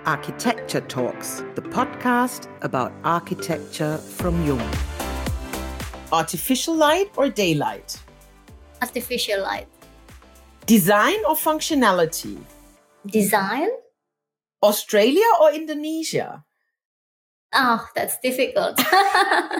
Architecture Talks, the podcast about architecture from Jung. Artificial light or daylight? Artificial light. Design or functionality? Design? Australia or Indonesia? Oh, that's difficult. I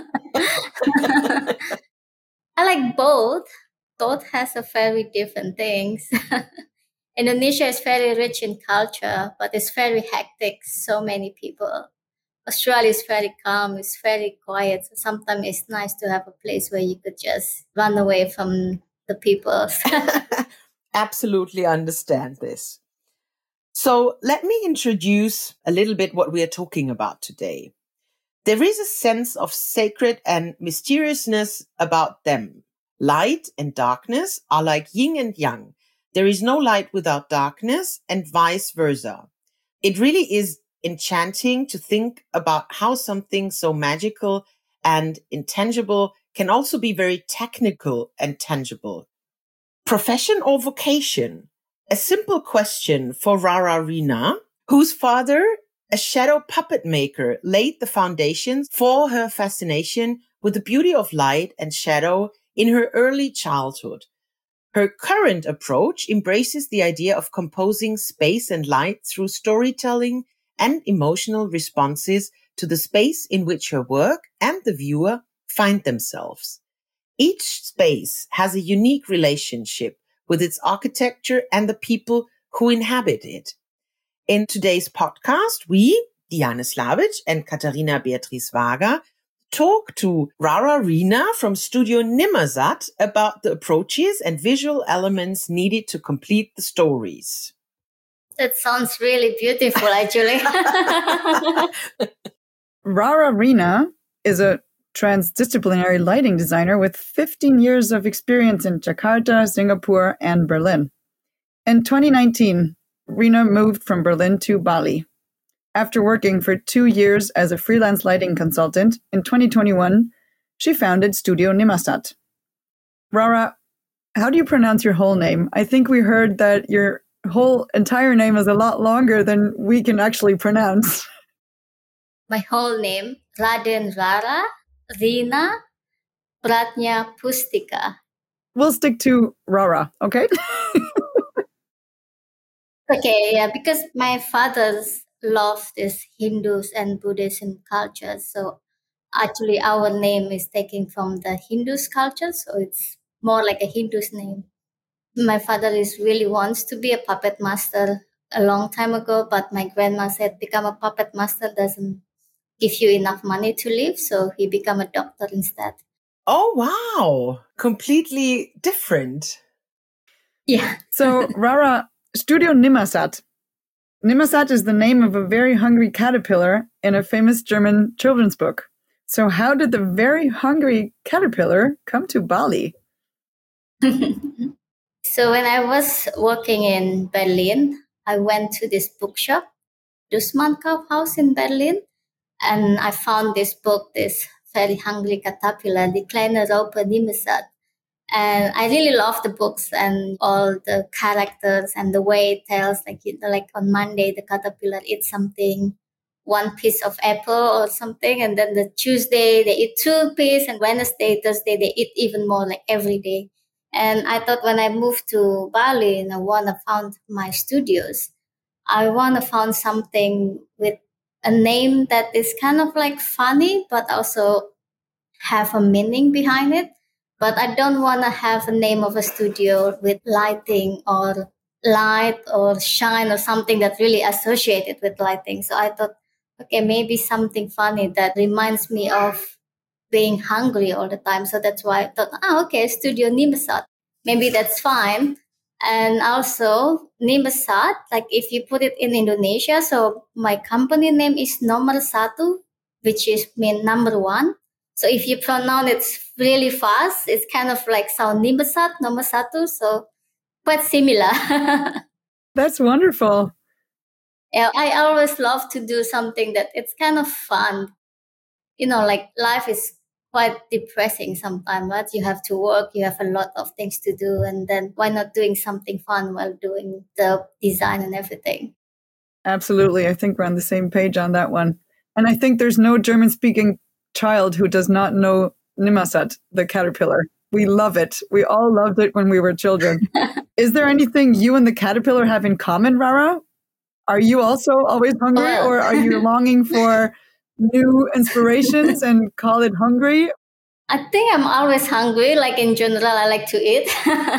like both. Both has a very different things. Indonesia is very rich in culture, but it's very hectic. So many people. Australia is very calm. It's very quiet. So sometimes it's nice to have a place where you could just run away from the people. Absolutely understand this. So let me introduce a little bit what we are talking about today. There is a sense of sacred and mysteriousness about them. Light and darkness are like yin and yang. There is no light without darkness and vice versa. It really is enchanting to think about how something so magical and intangible can also be very technical and tangible. Profession or vocation? A simple question for Rara Rina, whose father, a shadow puppet maker, laid the foundations for her fascination with the beauty of light and shadow in her early childhood. Her current approach embraces the idea of composing space and light through storytelling and emotional responses to the space in which her work and the viewer find themselves. Each space has a unique relationship with its architecture and the people who inhabit it. In today's podcast, we, Diane Slavic and Katharina Beatrice Wager, talk to Rara Rina from Studio Nimmersatt about the approaches and visual elements needed to complete the stories. That sounds really beautiful, actually. Rara Rina is a transdisciplinary lighting designer with 15 years of experience in Jakarta, Singapore, and Berlin. In 2019, Rina moved from Berlin to Bali. After working for 2 years as a freelance lighting consultant, in 2021, she founded Studio Nimmersatt. Rara, how do you pronounce your whole name? I think we heard that your whole entire name is a lot longer than we can actually pronounce. My whole name, Raden Rara Rina Pratnya Pustika. We'll stick to Rara, okay? Okay, yeah, because my father's love is Hindus and Buddhism culture. So actually our name is taken from the Hindus culture. So it's more like a Hindu's name. My father is really wants to be a puppet master a long time ago, but my grandma said become a puppet master doesn't give you enough money to live. So he become a doctor instead. Oh, wow. Completely different. Yeah. So, Rara, Studio Nimmersatt. Nimmersatt is the name of a very hungry caterpillar in a famous German children's book. So how did the very hungry caterpillar come to Bali? So when I was working in Berlin, I went to this bookshop, Dussmann Kaufhaus in Berlin, and I found this book, this very hungry caterpillar, Die kleine Raupe Nimmersatt. And I really love the books and all the characters and the way it tells, like on Monday, the caterpillar eats something, one piece of apple or something. And then the Tuesday, they eat 2 pieces. And Wednesday, Thursday, they eat even more, like every day. And I thought when I moved to Bali and I want to found my studios, I want to found something with a name that is kind of like funny, but also have a meaning behind it. But I don't want to have a name of a studio with lighting or light or shine or something that really associated with lighting. So I thought, okay, maybe something funny that reminds me of being hungry all the time. So that's why I thought, okay, Studio Nimmersatt. Maybe that's fine. And also Nimmersatt, like if you put it in Indonesia, so my company name is Nomor Satu, which is mean number one. So if you pronounce it really fast, it's kind of like sound Nimmersatt, Nomor Satu. So quite similar. That's wonderful. Yeah, I always love to do something that it's kind of fun. Like life is quite depressing sometimes, right? You have to work, you have a lot of things to do. And then why not doing something fun while doing the design and everything? Absolutely. I think we're on the same page on that one. And I think there's no German-speaking child who does not know Nimmersatt, the caterpillar. We love it. We all loved it when we were children. Is there anything you and the caterpillar have in common, Rara? Are you also always hungry, or are you longing for new inspirations and call it hungry? I think I'm always hungry. Like in general, I like to eat.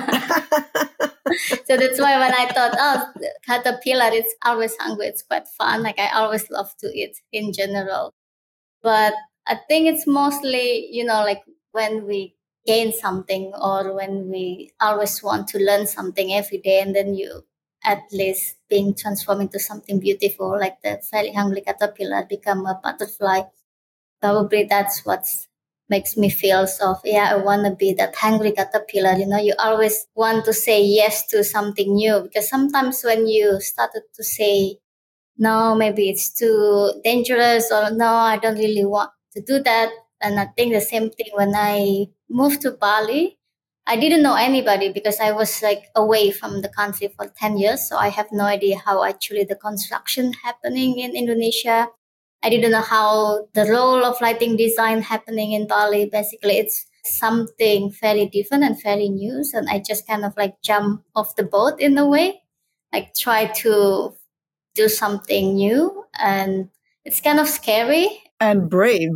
So that's why when I thought, oh, caterpillar, it's always hungry. It's quite fun. Like I always love to eat in general. But I think it's mostly, like when we gain something or when we always want to learn something every day, and then you at least being transformed into something beautiful, like the very hungry caterpillar become a butterfly. Probably that's what makes me feel I want to be that hungry caterpillar. You always want to say yes to something new, because sometimes when you started to say no, maybe it's too dangerous, or no, I don't really want to do that. And I think the same thing when I moved to Bali. I didn't know anybody because I was like away from the country for 10 years. So I have no idea how actually the construction happening in Indonesia. I didn't know how the role of lighting design happening in Bali. Basically, it's something very different and very new. And I just kind of like jump off the boat in a way, like try to do something new, and it's kind of scary and brave.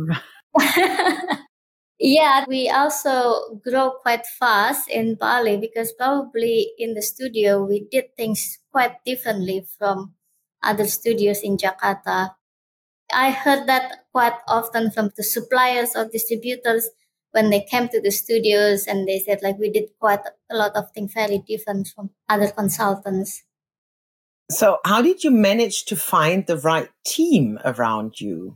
Yeah, we also grow quite fast in Bali because probably in the studio we did things quite differently from other studios in Jakarta. I heard that quite often from the suppliers or distributors when they came to the studios, and they said like we did quite a lot of things very different from other consultants. So how did you manage to find the right team around you?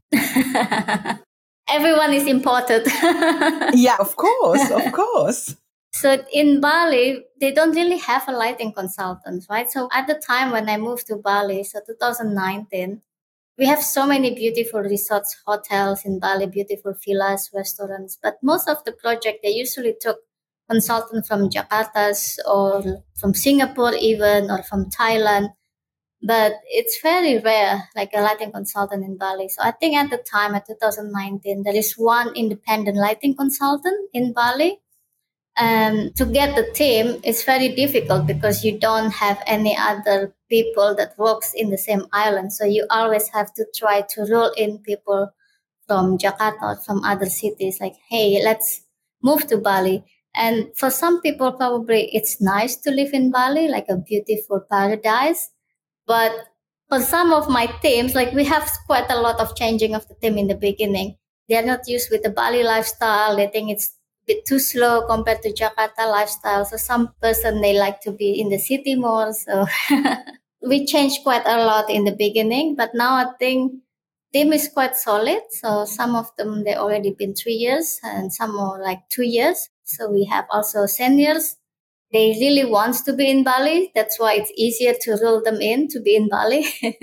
Everyone is important. Yeah, of course. So in Bali, they don't really have a lighting consultant, right? So at the time when I moved to Bali, so 2019, we have so many beautiful resorts, hotels in Bali, beautiful villas, restaurants. But most of the project, they usually took consultants from Jakarta or from Singapore even, or from Thailand. But it's very rare, like a lighting consultant in Bali. So I think at the time, at 2019, there is one independent lighting consultant in Bali. And to get the team, it's very difficult because you don't have any other people that works in the same island. So you always have to try to roll in people from Jakarta or from other cities. Like, hey, let's move to Bali. And for some people, probably it's nice to live in Bali, like a beautiful paradise. But for some of my teams, like we have quite a lot of changing of the team in the beginning. They're not used with the Bali lifestyle. They think it's a bit too slow compared to Jakarta lifestyle. So some person, they like to be in the city more. So we changed quite a lot in the beginning, but now I think team is quite solid. So some of them, they already been 3 years and some more like 2 years. So we have also seniors. They really want to be in Bali. That's why it's easier to roll them in to be in Bali.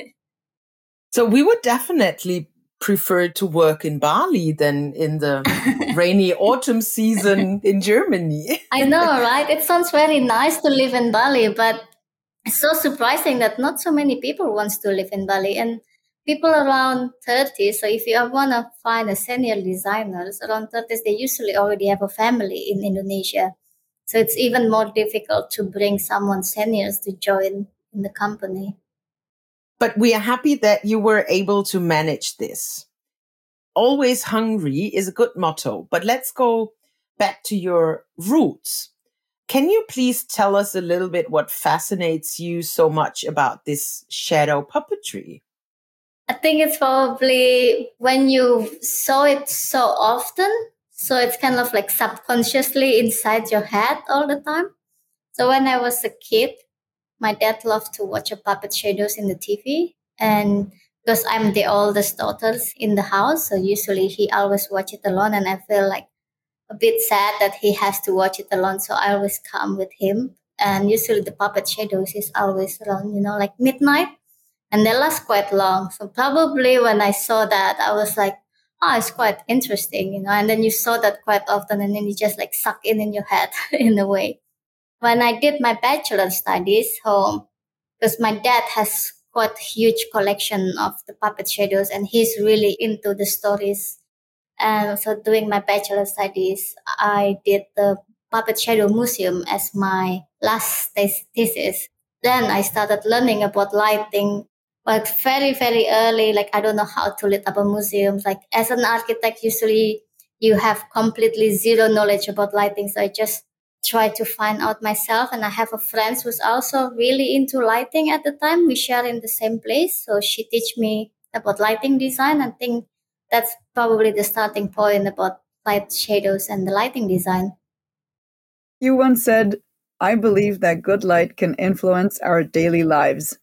So we would definitely prefer to work in Bali than in the rainy autumn season in Germany. I know, right? It sounds very nice to live in Bali, but it's so surprising that not so many people wants to live in Bali. And people around 30, so if you want to find a senior designers around 30s, they usually already have a family in Indonesia. So it's even more difficult to bring someone seniors to join in the company. But we are happy that you were able to manage this. Always hungry is a good motto, but let's go back to your roots. Can you please tell us a little bit what fascinates you so much about this shadow puppetry? I think it's probably when you saw it so often, so it's kind of like subconsciously inside your head all the time. So when I was a kid, my dad loved to watch a puppet shadows in the TV. And because I'm the oldest daughter in the house, so usually he always watch it alone. And I feel like a bit sad that he has to watch it alone. So I always come with him. And usually the puppet shadows is always around, like midnight. And they last quite long. So probably when I saw that, I was like, oh, it's quite interesting. And then you saw that quite often, and then you just like suck in your head in a way. When I did my bachelor studies home, because my dad has quite huge collection of the puppet shadows, and he's really into the stories. And so during my bachelor studies, I did the Puppet Shadow Museum as my last thesis. Then I started learning about lighting, but very, very early. Like, I don't know how to lit up a museum. Like, as an architect, usually you have completely zero knowledge about lighting. So I just try to find out myself. And I have a friend who's also really into lighting at the time. We share in the same place. So she teach me about lighting design. I think that's probably the starting point about light shadows and the lighting design. You once said, "I believe that good light can influence our daily lives."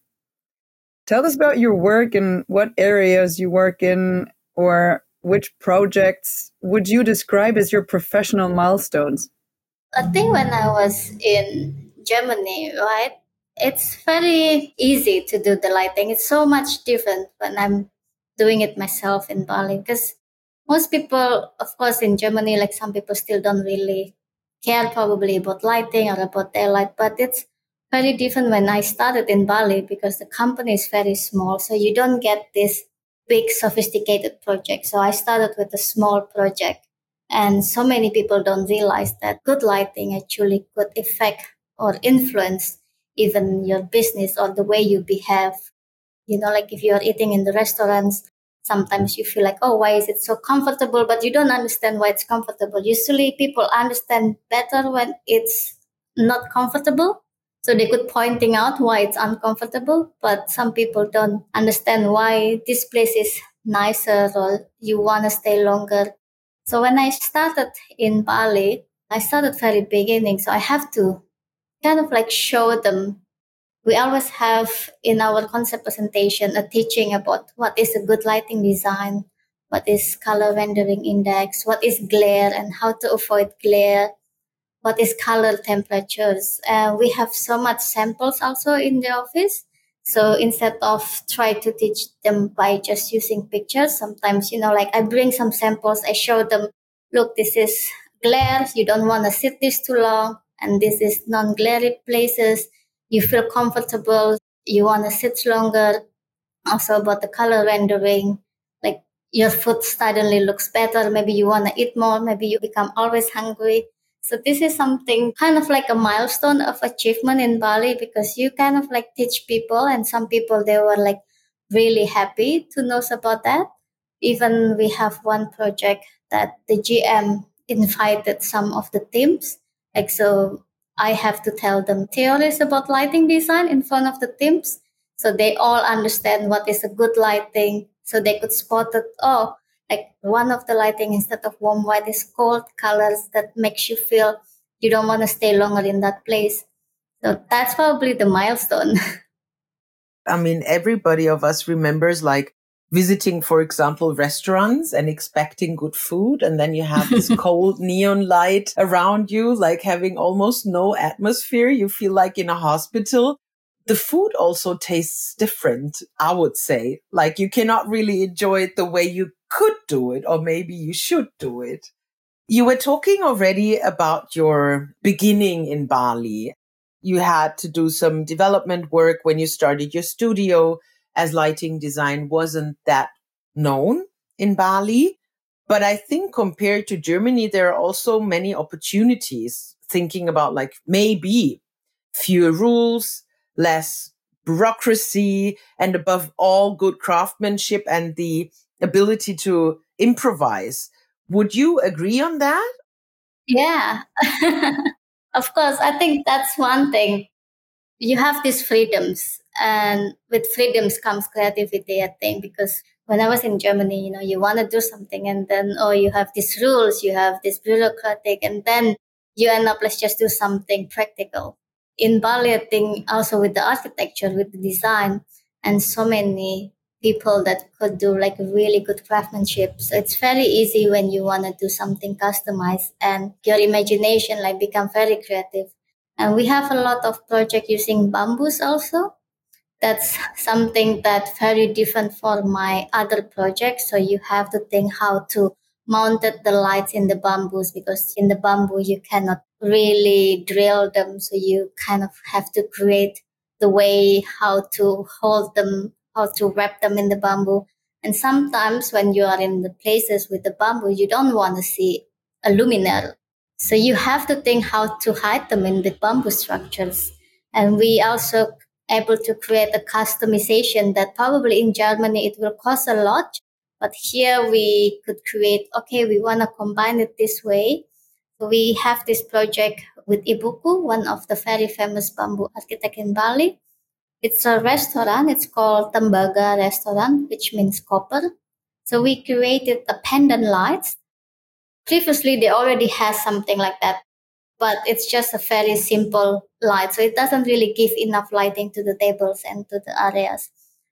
Tell us about your work and what areas you work in, or which projects would you describe as your professional milestones? I think when I was in Germany, right, it's very easy to do the lighting. It's so much different when I'm doing it myself in Bali, because most people, of course, in Germany, like some people still don't really care probably about lighting or about their light, but it's very different when I started in Bali because the company is very small. So you don't get this big sophisticated project. So I started with a small project, and so many people don't realize that good lighting actually could affect or influence even your business or the way you behave. You know, like if you're eating in the restaurants, sometimes you feel like, oh, why is it so comfortable? But you don't understand why it's comfortable. Usually people understand better when it's not comfortable. So they could pointing out why it's uncomfortable, but some people don't understand why this place is nicer or you want to stay longer. So when I started in Bali, I started very beginning. So I have to kind of like show them. We always have in our concept presentation a teaching about what is a good lighting design, what is color rendering index, what is glare and how to avoid glare, what is color temperatures. We have so much samples also in the office. So instead of try to teach them by just using pictures, sometimes, like I bring some samples, I show them, look, this is glare. You don't want to sit this too long. And this is non-glary places. You feel comfortable. You want to sit longer. Also about the color rendering, like your food suddenly looks better. Maybe you want to eat more. Maybe you become always hungry. So this is something kind of like a milestone of achievement in Bali because you kind of like teach people, and some people, they were like really happy to know about that. Even we have one project that the GM invited some of the teams. Like, so I have to tell them theories about lighting design in front of the teams. So they all understand what is a good lighting. So they could spot it. Oh, like one of the lighting instead of warm white is cold colors that makes you feel you don't want to stay longer in that place. So that's probably the milestone. I mean, everybody of us remembers like visiting, for example, restaurants and expecting good food. And then you have this cold neon light around you, like having almost no atmosphere. You feel like in a hospital. The food also tastes different, I would say. Like you cannot really enjoy it the way you could do it, or maybe you should do it. You were talking already about your beginning in Bali. You had to do some development work when you started your studio, as lighting design wasn't that known in Bali. But I think compared to Germany, there are also many opportunities, thinking about like maybe fewer rules, less bureaucracy, and above all, good craftsmanship and the ability to improvise. Would you agree on that? Yeah. Of course, I think that's one thing. You have these freedoms, and with freedoms comes creativity, I think, because when I was in Germany, you want to do something, and then, oh, you have these rules, you have this bureaucratic, and then you end up, let's just do something practical. In Bali, I think also with the architecture, with the design, and so many people that could do like really good craftsmanship. So it's very easy when you want to do something customized and your imagination like become very creative. And we have a lot of project using bamboos also. That's something that very different for my other projects. So you have to think how to mount the lights in the bamboos, because in the bamboo you cannot really drill them. So you kind of have to create the way how to hold them, how to wrap them in the bamboo. And sometimes when you are in the places with the bamboo, you don't want to see a luminaire. So you have to think how to hide them in the bamboo structures. And we also able to create a customization that probably in Germany it will cost a lot. But here we could create, okay, we want to combine it this way. So we have this project with Ibuku, one of the very famous bamboo architect in Bali. It's a restaurant. It's called Tembaga Restaurant, which means copper. So we created a pendant lights. Previously, they already had something like that, but it's just a very simple light. So it doesn't really give enough lighting to the tables and to the areas.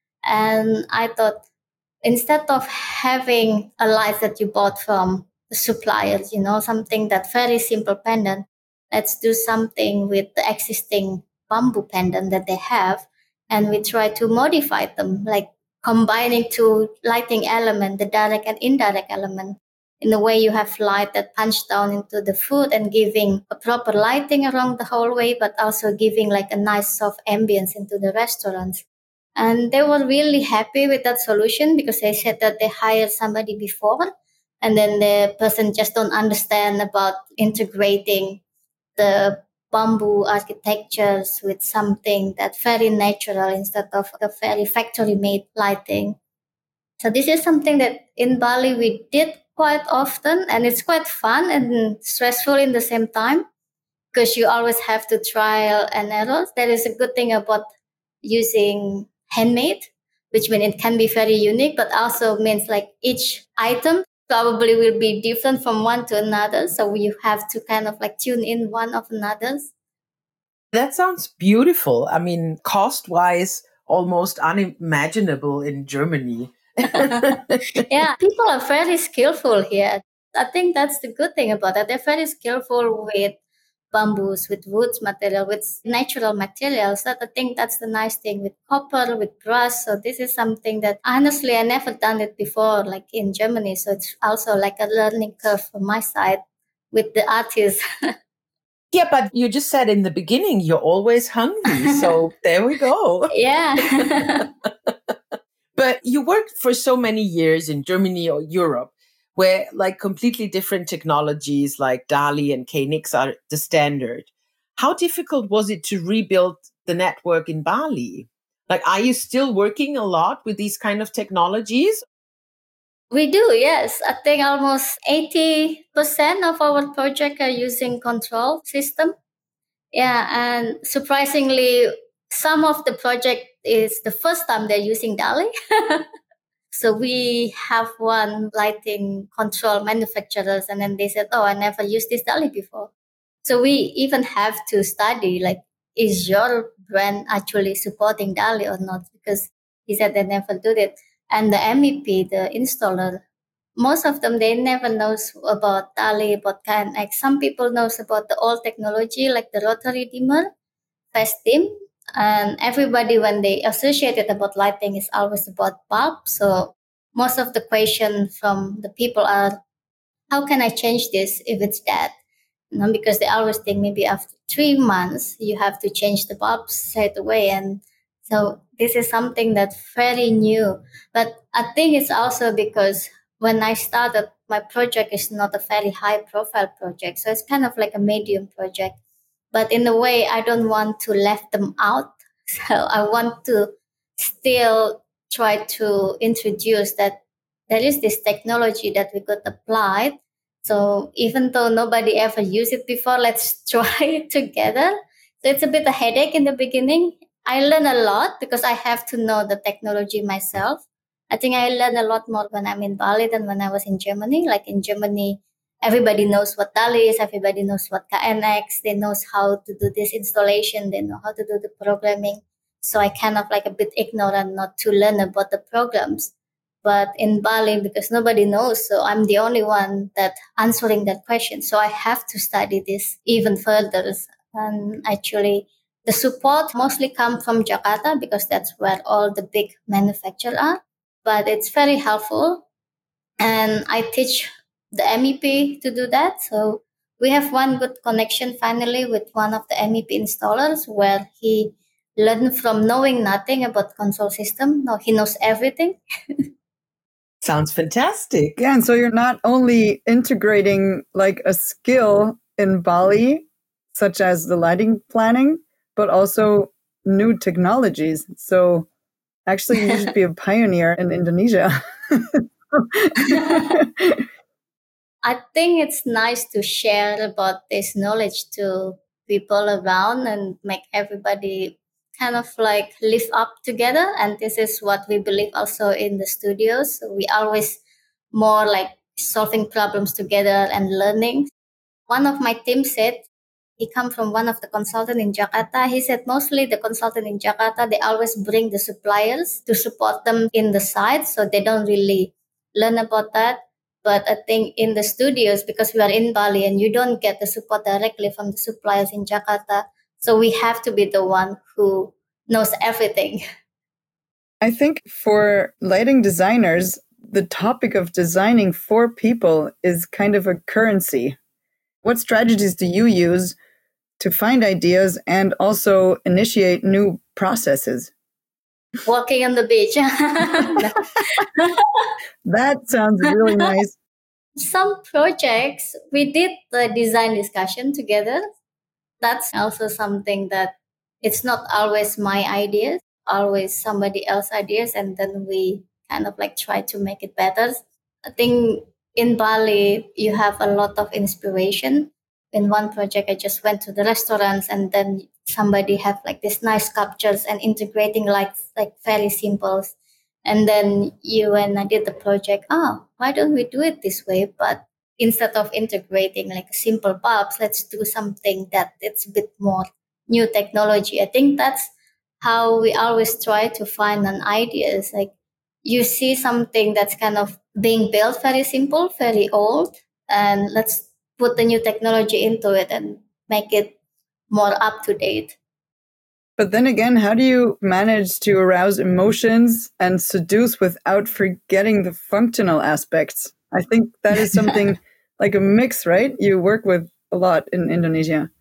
And I thought instead of having a light that you bought from the suppliers, something that very simple pendant, let's do something with the existing bamboo pendant that they have. And we try to modify them, like combining two lighting element, the direct and indirect element. In a way, you have light that punch down into the food and giving a proper lighting around the hallway, but also giving like a nice soft ambience into the restaurants. And they were really happy with that solution because they said that they hired somebody before and then the person just don't understand about integrating the bamboo architectures with something that's very natural instead of a very factory made lighting. So this is something that in Bali we did quite often and it's quite fun and stressful in the same time because you always have to trial and error. That is a good thing about using handmade, which means it can be very unique, but also means like each item probably will be different from one to another. So you have to kind of like tune in one of another's. That sounds beautiful. I mean, cost-wise, almost unimaginable in Germany. Yeah, people are very skillful here. I think that's the good thing about it. They're very skillful with bamboos, with woods material, with natural materials. So I think that's the nice thing with copper, with brass. So this is something that honestly I never done it before, like in Germany. So it's also like a learning curve from my side with the artists. Yeah, but you just said in the beginning, you're always hungry. So there we go. Yeah. But you worked for so many years in Germany or Europe, where like completely different technologies like DALI and KNX are the standard. How difficult was it to rebuild the network in Bali? Like, are you still working a lot with these kind of technologies? We do, yes. I think almost 80% of our project are using control system. Yeah, and surprisingly, some of the project is the first time they're using DALI. So we have one lighting control manufacturers, and then they said, "Oh, I never used this DALI before." So we even have to study, like, is your brand actually supporting DALI or not? Because he said they never do it. And the MEP, the installer, most of them, they never knows about DALI, about KNX. Some people knows about the old technology, like the rotary dimmer, fast dim. And everybody, when they associate it about lighting, is always about bulb. So most of the question from the people are, how can I change this if it's dead? Because they always think maybe after 3 months you have to change the bulbs straight away. And so this is something that's very new. But I think it's also because when I started, my project is not a very high profile project. So it's kind of like a medium project. But in a way, I don't want to left them out. So I want to still try to introduce that there is this technology that we could apply. So even though nobody ever used it before, let's try it together. So it's a bit a headache in the beginning. I learn a lot because I have to know the technology myself. I think I learn a lot more when I'm in Bali than when I was in Germany. Like in Germany, everybody knows what DALI is, everybody knows what KNX, they knows how to do this installation, they know how to do the programming. So I kind of like a bit ignorant not to learn about the programs. But in Bali, because nobody knows, so I'm the only one that answering that question. So I have to study this even further. And actually, the support mostly come from Jakarta because that's where all the big manufacturers are. But it's very helpful. And I teach the MEP to do that. So we have one good connection finally with one of the MEP installers where he learn from knowing nothing about control system. Now he knows everything. Sounds fantastic. Yeah, and so you're not only integrating like a skill in Bali, such as the lighting planning, but also new technologies. So actually, you should be a pioneer in Indonesia. I think it's nice to share about this knowledge to people around and make everybody kind of like live up together. And this is what we believe also in the studios. So we always more like solving problems together and learning. One of my team said, he come from one of the consultant in Jakarta. He said mostly the consultant in Jakarta, they always bring the suppliers to support them in the site. So they don't really learn about that. But I think in the studios, because we are in Bali and you don't get the support directly from the suppliers in Jakarta. So we have to be the one who knows everything. I think for lighting designers, the topic of designing for people is kind of a currency. What strategies do you use to find ideas and also initiate new processes? Walking on the beach. That sounds really nice. Some projects we did the design discussion together. That's also something that it's not always my ideas, always somebody else's ideas, and then we kind of like try to make it better. I think in Bali you have a lot of inspiration. In one project I just went to the restaurants and then somebody have like this nice sculptures and integrating like very simple. And then you and I did the project, why don't we do it this way? But instead of integrating like simple bulbs, let's do something that it's a bit more new technology. I think that's how we always try to find an ideas. Like you see something that's kind of being built very simple, very old, and let's put the new technology into it and make it more up to date. But then again, how do you manage to arouse emotions and seduce without forgetting the functional aspects? I think that is something like a mix, right? You work with a lot in Indonesia.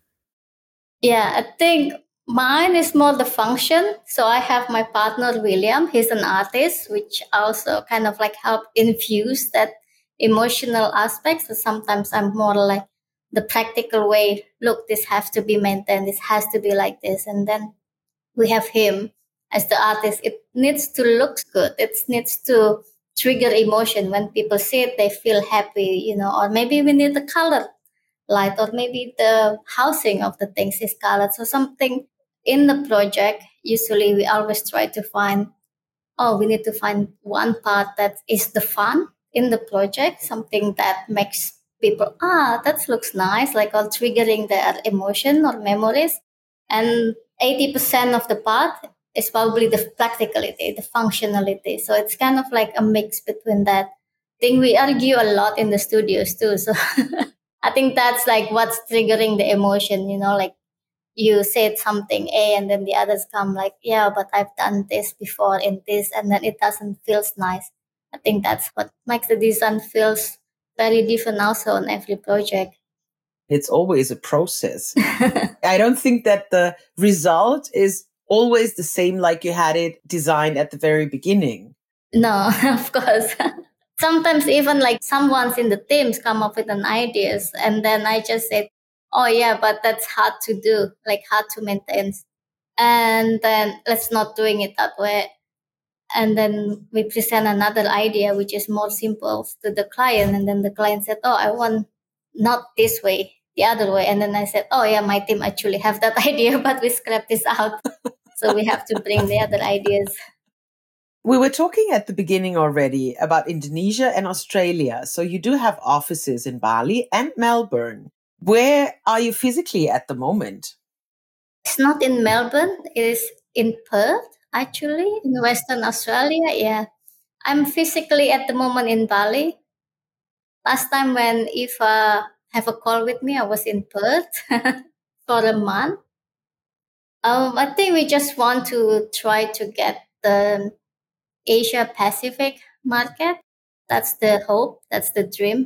Yeah, I think mine is more the function. So I have my partner William. He's an artist, which also kind of like help infuse that emotional aspect. So sometimes I'm more like the practical way. Look, this has to be maintained. This has to be like this, and then we have him as the artist. It needs to look good. It needs to trigger emotion. When people see it, they feel happy, or maybe we need the color light, or maybe the housing of the things is colored. So something in the project, usually we always try to find, we need to find one part that is the fun in the project, something that makes people, that looks nice, like or triggering their emotion or memories. And 80% of the part is probably the practicality, the functionality. So it's kind of like a mix between that. I think we argue a lot in the studios too. So I think that's like what's triggering the emotion, like you said something A and then the others come like, yeah, but I've done this before in this, and then it doesn't feels nice. I think that's what makes the design feels very different also on every project. It's always a process. I don't think that the result is always the same like you had it designed at the very beginning. No, of course. Sometimes even like someone's in the teams come up with an ideas and then I just said, oh yeah, but that's hard to do, like hard to maintain. And then let's not doing it that way. And then we present another idea which is more simple to the client, and then the client said, oh, I want not this way, the other way. And then I said, oh yeah, my team actually have that idea, but we scrapped this out. So we have to bring the other ideas. We were talking at the beginning already about Indonesia and Australia. So you do have offices in Bali and Melbourne. Where are you physically at the moment? It's not in Melbourne, it is in Perth, actually, in Western Australia. Yeah. I'm physically at the moment in Bali. Last time when Eva have a call with me, I was in Perth for a month. I think we just want to try to get the Asia Pacific market. That's the hope. That's the dream.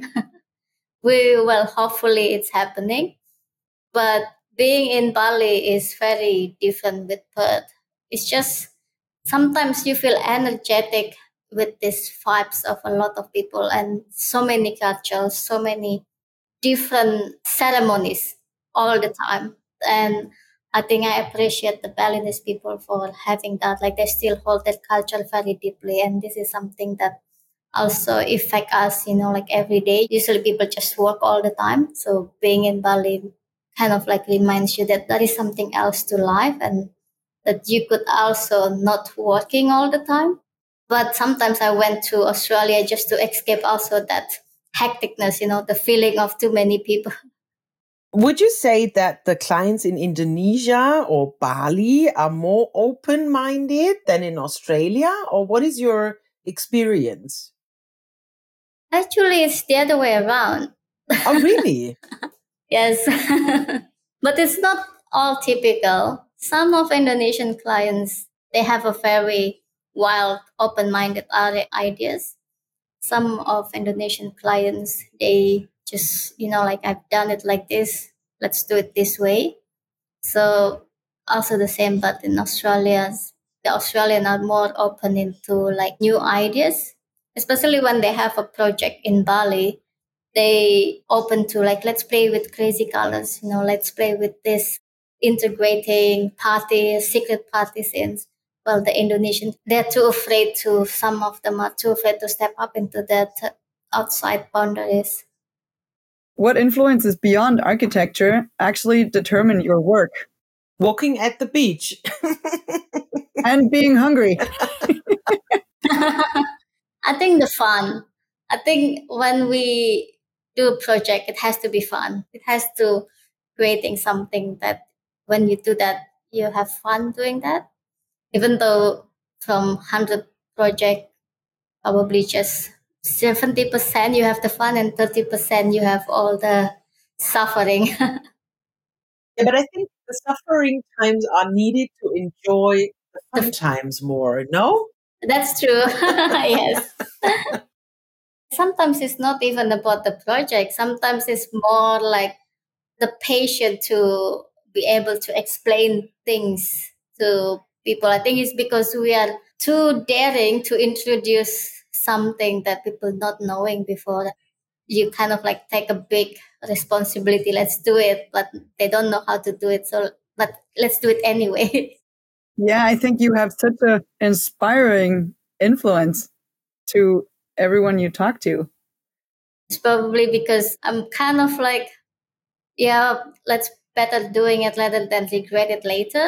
Hopefully it's happening. But being in Bali is very different with Perth. It's just sometimes you feel energetic with these vibes of a lot of people and so many cultures, so many different ceremonies all the time. And I think I appreciate the Balinese people for having that. Like they still hold that culture very deeply. And this is something that also affect us, like every day. Usually people just work all the time. So being in Bali kind of like reminds you that there is something else to life and that you could also not working all the time. But sometimes I went to Australia just to escape also that hecticness, the feeling of too many people. Would you say that the clients in Indonesia or Bali are more open-minded than in Australia? Or what is your experience? Actually, it's the other way around. Oh, really? Yes. But it's not all typical. Some of Indonesian clients, they have a very wild, open-minded ideas. Some of Indonesian clients, they just, like, I've done it like this, let's do it this way. So also the same, but in Australia, the Australian are more open into like new ideas, especially when they have a project in Bali. They open to like, let's play with crazy colors, let's play with this integrating parties, secret party scenes. Well, the Indonesian, they're too afraid to, some of them are too afraid to step up into that outside boundaries. What influences beyond architecture actually determine your work? Walking at the beach. And being hungry. I think the fun. I think when we do a project, it has to be fun. It has to creating something that when you do that, you have fun doing that. Even though from 100 project, probably just 70% you have the fun and 30% you have all the suffering. Yeah, but I think the suffering times are needed to enjoy the fun times more, no? That's true. Yes. Sometimes it's not even about the project. Sometimes it's more like the patience to be able to explain things to people. I think it's because we are too daring to introduce something that people not knowing before. You kind of like take a big responsibility. Let's do it, but they don't know how to do it. So, but let's do it anyway. Yeah, I think you have such an inspiring influence to everyone you talk to. It's probably because I'm kind of like, yeah, let's better doing it rather than regret it later.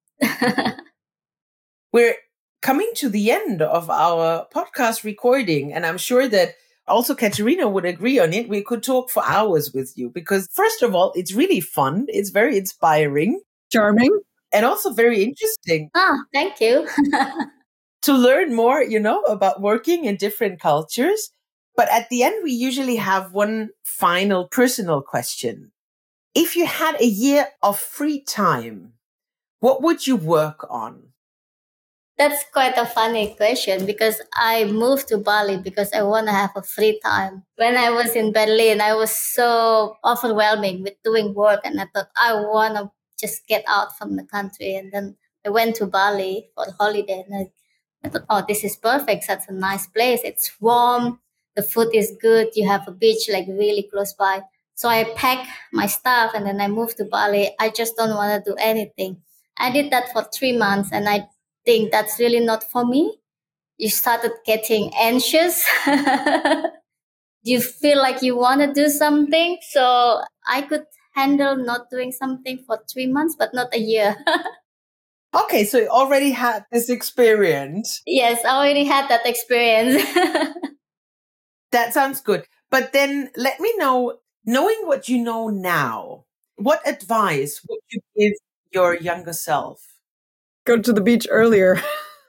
We're coming to the end of our podcast recording, and I'm sure that also Katerina would agree on it. We could talk for hours with you because, first of all, it's really fun. It's very inspiring. Charming. And also very interesting. Thank you. To learn more, about working in different cultures. But at the end, we usually have one final personal question. If you had a year of free time, what would you work on? That's quite a funny question because I moved to Bali because I want to have a free time. When I was in Berlin, I was so overwhelming with doing work and I thought I want to just get out from the country. And then I went to Bali for a holiday and I thought, oh, this is perfect. Such a nice place. It's warm. The food is good. You have a beach like really close by. So I packed my stuff and then I moved to Bali. I just don't want to do anything. I did that for 3 months and I think that's really not for me. You started getting anxious. You feel like you want to do something. So I could handle not doing something for 3 months, but not a year. Okay, so you already had this experience. Yes, I already had that experience. That sounds good. But then let me know, knowing what you know now, what advice would you give your younger self? Go to the beach earlier.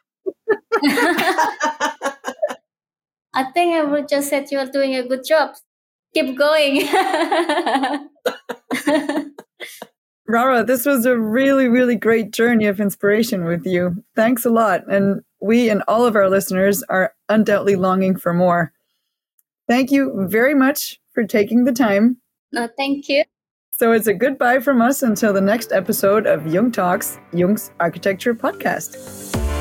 I think I would just say you are doing a good job. Keep going. Rara, this was a really, really great journey of inspiration with you. Thanks a lot. And we and all of our listeners are undoubtedly longing for more. Thank you very much for taking the time. No, thank you. So it's a goodbye from us until the next episode of Jung Talks, Jung's Architecture Podcast.